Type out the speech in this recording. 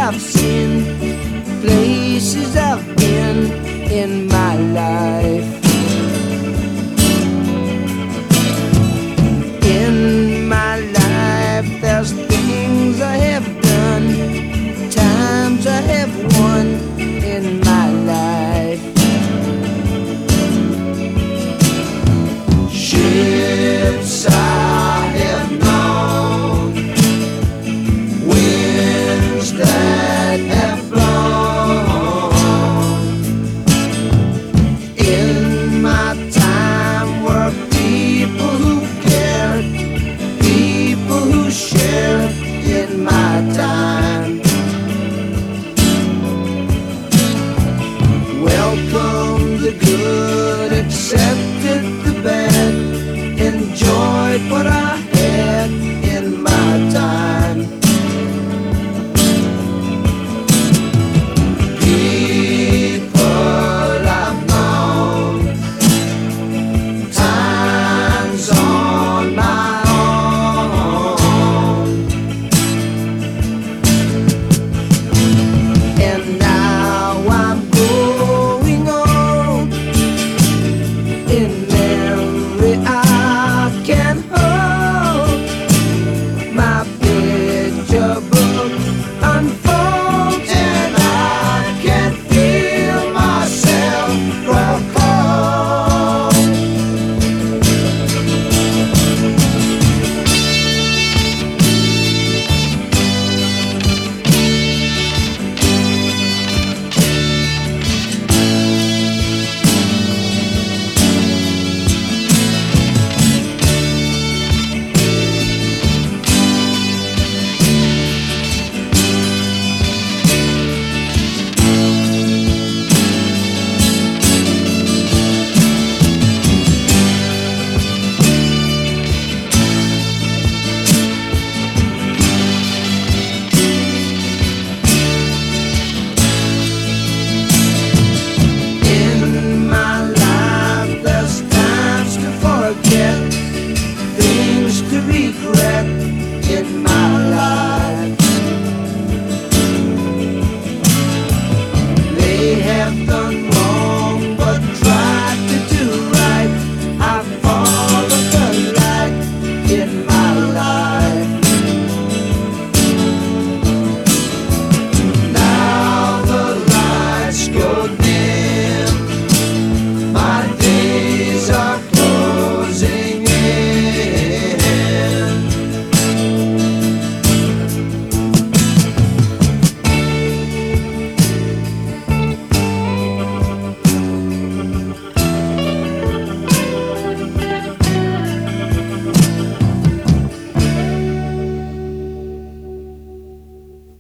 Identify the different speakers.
Speaker 1: I've seen, places I've been in my life. In my life there's things I have done, times I have won in my life. Ships I have known, winds that have blown. In my time were people who cared, people who shared in my time. Welcome the good, accept